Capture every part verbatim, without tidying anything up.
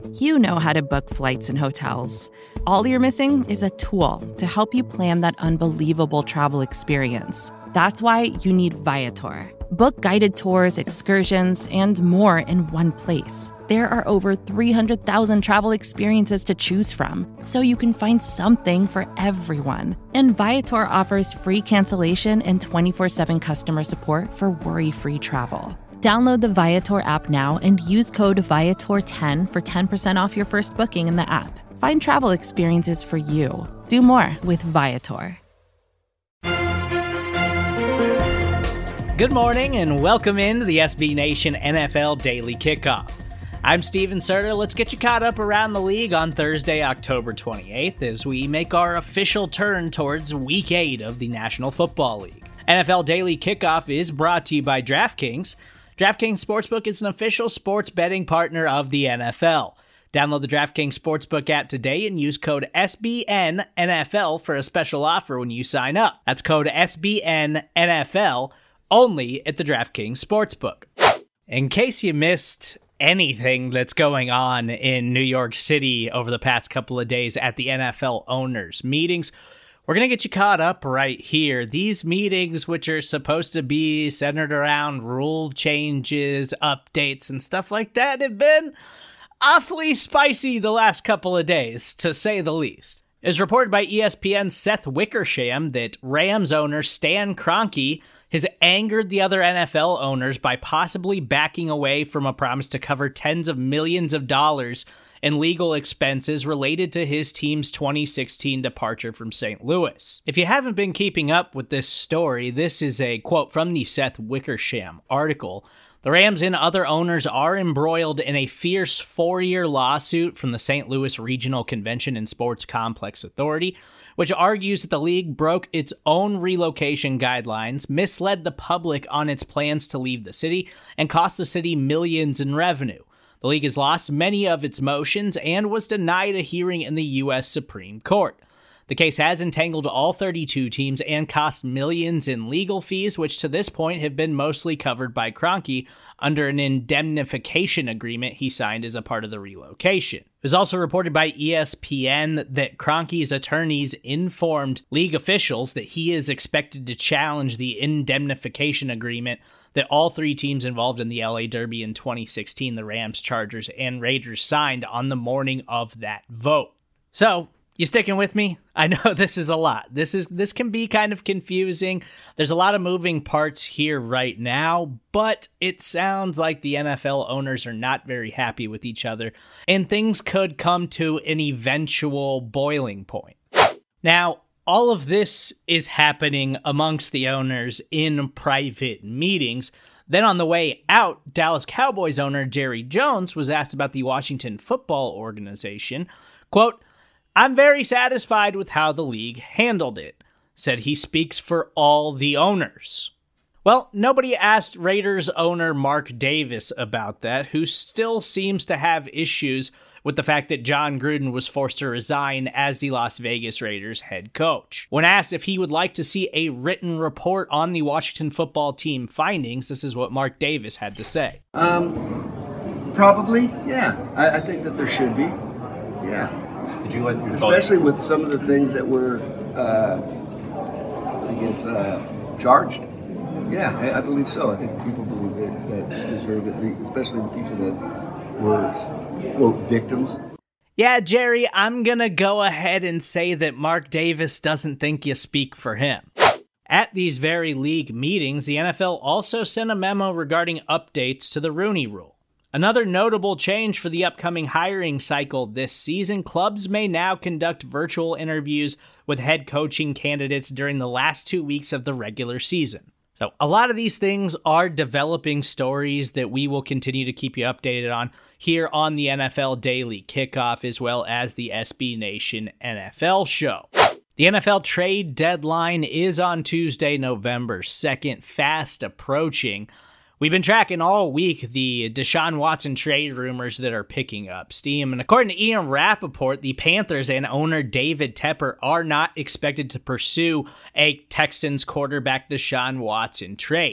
You know how to book flights and hotels. All you're missing is a tool to help you plan that unbelievable travel experience. That's why you need Viator. Book guided tours, excursions, and more in one place. There are over three hundred thousand travel experiences to choose from, so you can find something for everyone. And Viator offers free cancellation and twenty-four seven customer support for worry-free travel. Download the Viator app now and use code Viator ten for ten percent off your first booking in the app. Find travel experiences for you. Do more with Viator. Good morning and welcome into the S B Nation N F L Daily Kickoff. I'm Steven Serta. Let's get you caught up around the league on Thursday, October twenty-eighth, as we make our official turn towards Week eight of the National Football League. N F L Daily Kickoff is brought to you by DraftKings. DraftKings Sportsbook is an official sports betting partner of the N F L. Download the DraftKings Sportsbook app today and use code S B N N F L for a special offer when you sign up. That's code S B N N F L only at the DraftKings Sportsbook. In case you missed anything that's going on in New York City over the past couple of days at the N F L owners' meetings, we're going to get you caught up right here. These meetings, which are supposed to be centered around rule changes, updates, and stuff like that, have been awfully spicy the last couple of days, to say the least. It was reported by E S P N's Seth Wickersham that Rams owner Stan Kroenke has angered the other N F L owners by possibly backing away from a promise to cover tens of millions of dollars in legal expenses related to his team's twenty sixteen departure from Saint Louis. If you haven't been keeping up with this story, this is a quote from the Seth Wickersham article. The Rams and other owners are embroiled in a fierce four-year lawsuit from the Saint Louis Regional Convention and Sports Complex Authority, which argues that the league broke its own relocation guidelines, misled the public on its plans to leave the city, and cost the city millions in revenue. The league has lost many of its motions and was denied a hearing in the U S Supreme Court. The case has entangled all thirty-two teams and cost millions in legal fees, which to this point have been mostly covered by Kroenke under an indemnification agreement he signed as a part of the relocation. It was also reported by E S P N that Kroenke's attorneys informed league officials that he is expected to challenge the indemnification agreement that all three teams involved in the L A Derby in twenty sixteen, the Rams, Chargers, and Raiders, signed on the morning of that vote. So, you sticking with me? I know this is a lot. This is this can be kind of confusing. There's a lot of moving parts here right now, but it sounds like the N F L owners are not very happy with each other, and things could come to an eventual boiling point. Now, all of this is happening amongst the owners in private meetings. Then on the way out, Dallas Cowboys owner Jerry Jones was asked about the Washington Football Organization. Quote, "I'm very satisfied with how the league handled it," said he speaks for all the owners. Well, nobody asked Raiders owner Mark Davis about that, who still seems to have issues with the fact that John Gruden was forced to resign as the Las Vegas Raiders head coach. When asked if he would like to see a written report on the Washington football team findings, this is what Mark Davis had to say. Um, probably, yeah. I, I think that there should be, yeah. Did you let your Especially with some of the things that were, uh, I guess, uh, charged. Yeah, I, I believe so. I think people believe it, that deserve it, especially the people that were, quote, victims. Yeah, Jerry, I'm going to go ahead and say that Mark Davis doesn't think you speak for him. At these very league meetings, the N F L also sent a memo regarding updates to the Rooney Rule. Another notable change for the upcoming hiring cycle this season, clubs may now conduct virtual interviews with head coaching candidates during the last two weeks of the regular season. So a lot of these things are developing stories that we will continue to keep you updated on here on the N F L Daily Kickoff, as well as the S B Nation N F L show. The N F L trade deadline is on Tuesday, November second, fast approaching. We've been tracking all week the Deshaun Watson trade rumors that are picking up steam. And according to Ian Rappaport, the Panthers and owner David Tepper are not expected to pursue a Texans quarterback Deshaun Watson trade.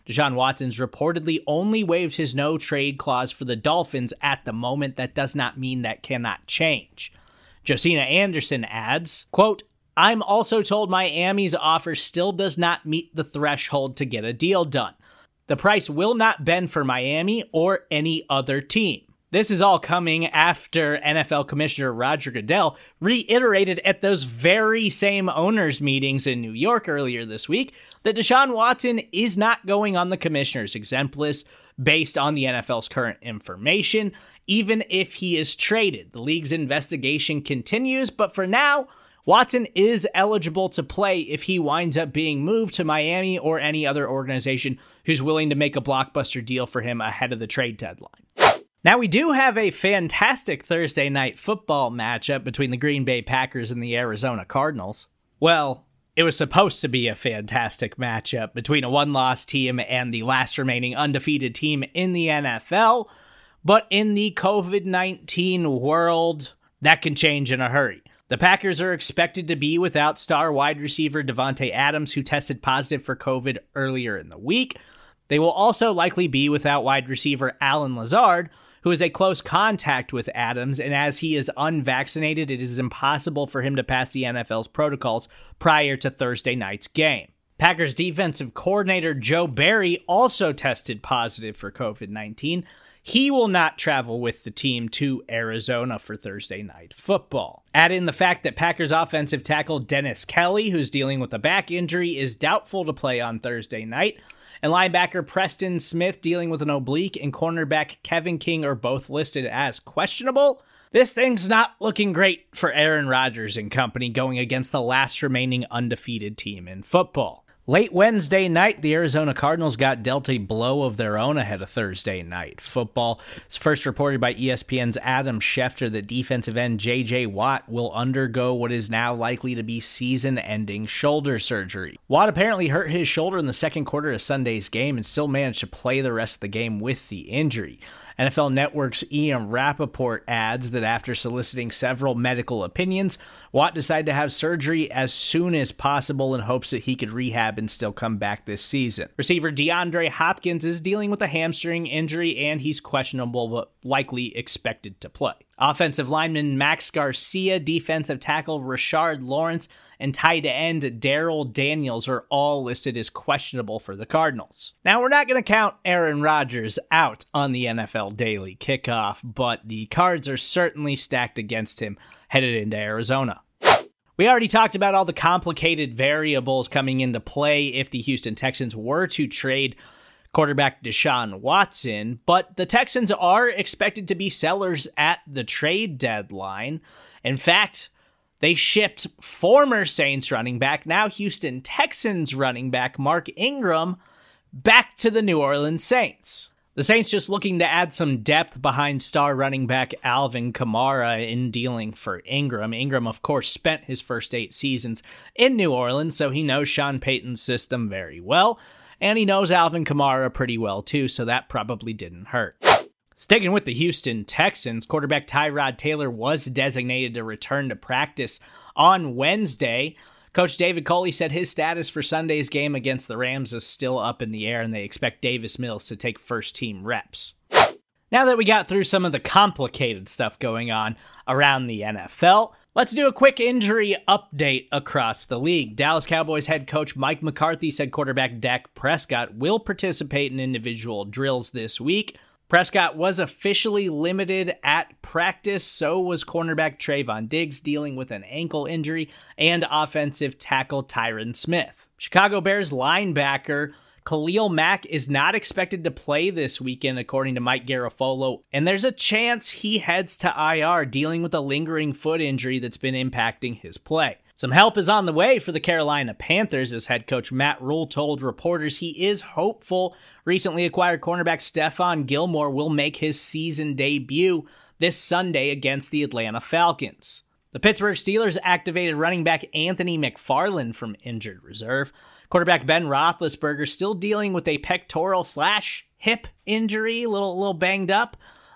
Deshaun Watson's reportedly only waived his no-trade clause for the Dolphins at the moment. That does not mean that cannot change. Josina Anderson adds, quote, I'm also told Miami's offer still does not meet the threshold to get a deal done. The price will not bend for Miami or any other team. This is all coming after N F L Commissioner Roger Goodell reiterated at those very same owners' meetings in New York earlier this week that Deshaun Watson is not going on the commissioner's exempt list based on the N F L's current information, even if he is traded. The league's investigation continues, but for now, Watson is eligible to play if he winds up being moved to Miami or any other organization who's willing to make a blockbuster deal for him ahead of the trade deadline. Now, we do have a fantastic Thursday night football matchup between the Green Bay Packers and the Arizona Cardinals. Well, it was supposed to be a fantastic matchup between a one-loss team and the last remaining undefeated team in the N F L, but in the covid nineteen world, that can change in a hurry. The Packers are expected to be without star wide receiver Davante Adams, who tested positive for COVID earlier in the week. They will also likely be without wide receiver Allen Lazard, who is a close contact with Adams, and as he is unvaccinated, it is impossible for him to pass the N F L's protocols prior to Thursday night's game. Packers defensive coordinator Joe Barry also tested positive for covid nineteen. He will not travel with the team to Arizona for Thursday night football. Add in the fact that Packers offensive tackle Dennis Kelly, who's dealing with a back injury, is doubtful to play on Thursday night, and linebacker Preston Smith dealing with an oblique, and cornerback Kevin King are both listed as questionable. This thing's not looking great for Aaron Rodgers and company going against the last remaining undefeated team in football. Late Wednesday night, the Arizona Cardinals got dealt a blow of their own ahead of Thursday night football. It's first reported by E S P N's Adam Schefter that defensive end J J Watt will undergo what is now likely to be season-ending shoulder surgery. Watt apparently hurt his shoulder in the second quarter of Sunday's game and still managed to play the rest of the game with the injury. N F L Network's Ian Rappaport adds that after soliciting several medical opinions, Watt decided to have surgery as soon as possible in hopes that he could rehab and still come back this season. Receiver DeAndre Hopkins is dealing with a hamstring injury and he's questionable but likely expected to play. Offensive lineman Max Garcia, defensive tackle Rashard Lawrence, and tight end Daryl Daniels are all listed as questionable for the Cardinals. Now, we're not going to count Aaron Rodgers out on the N F L Daily Kickoff, but the cards are certainly stacked against him headed into Arizona. We already talked about all the complicated variables coming into play if the Houston Texans were to trade quarterback Deshaun Watson, but the Texans are expected to be sellers at the trade deadline. In fact, they shipped former Saints running back, now Houston Texans running back Mark Ingram, back to the New Orleans Saints. The Saints just looking to add some depth behind star running back Alvin Kamara in dealing for Ingram. Ingram, of course, spent his first eight seasons in New Orleans, so he knows Sean Payton's system very well, and he knows Alvin Kamara pretty well too, so that probably didn't hurt. Sticking with the Houston Texans, quarterback Tyrod Taylor was designated to return to practice on Wednesday. Coach David Culley said his status for Sunday's game against the Rams is still up in the air, and they expect Davis Mills to take first-team reps. Now that we got through some of the complicated stuff going on around the N F L, let's do a quick injury update across the league. Dallas Cowboys head coach Mike McCarthy said quarterback Dak Prescott will participate in individual drills this week. Prescott was officially limited at practice, so was cornerback Trayvon Diggs dealing with an ankle injury, and offensive tackle Tyron Smith. Chicago Bears linebacker Khalil Mack is not expected to play this weekend, according to Mike Garafolo, and there's a chance he heads to I R dealing with a lingering foot injury that's been impacting his play. Some help is on the way for the Carolina Panthers, as head coach Matt Rule told reporters he is hopeful recently acquired cornerback Stephon Gilmore will make his season debut this Sunday against the Atlanta Falcons. The Pittsburgh Steelers activated running back Anthony McFarland from injured reserve. Quarterback Ben Roethlisberger still dealing with a pectoral slash hip injury, a little, little banged up.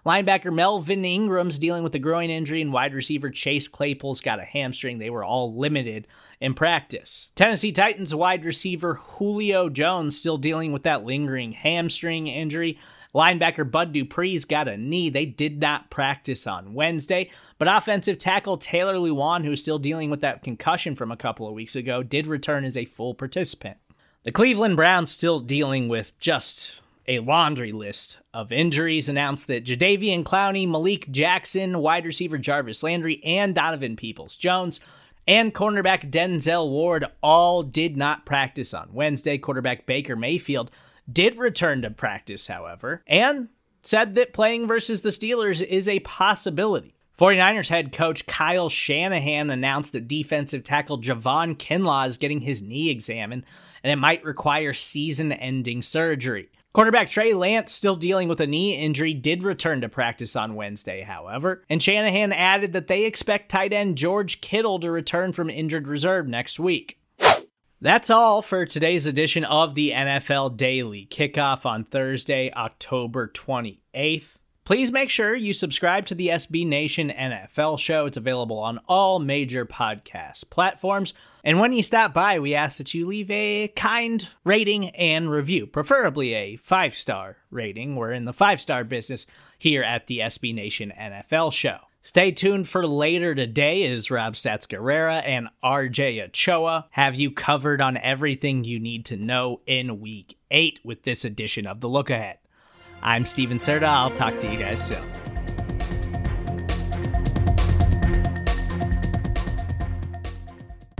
Linebacker Melvin Ingram's dealing with a groin injury, and wide receiver Chase Claypool's got a hamstring. They were all limited in practice. Tennessee Titans wide receiver Julio Jones still dealing with that lingering hamstring injury. Linebacker Bud Dupree's got a knee. They did not practice on Wednesday, but offensive tackle Taylor Lewan, who's still dealing with that concussion from a couple of weeks ago, did return as a full participant. The Cleveland Browns still dealing with just a laundry list of injuries. Announced that Jadeveon Clowney, Malik Jackson, wide receiver Jarvis Landry, and Donovan Peoples-Jones, and cornerback Denzel Ward all did not practice on Wednesday. Quarterback Baker Mayfield did return to practice, however, and said that playing versus the Steelers is a possibility. 49ers head coach Kyle Shanahan announced that defensive tackle Javon Kinlaw is getting his knee examined, and it might require season-ending surgery. Quarterback Trey Lance, still dealing with a knee injury, did return to practice on Wednesday, however, and Shanahan added that they expect tight end George Kittle to return from injured reserve next week. That's all for today's edition of the N F L Daily Kickoff on Thursday, October twenty-eighth. Please make sure you subscribe to the S B Nation N F L show. It's available on all major podcast platforms. And when you stop by, we ask that you leave a kind rating and review, preferably a five-star rating. We're in the five-star business here at the S B Nation N F L show. Stay tuned for later today as Rob Stats Guerrera and R J Ochoa have you covered on everything you need to know in Week eight with this edition of The Look Ahead. I'm Steven Serta. I'll talk to you guys soon.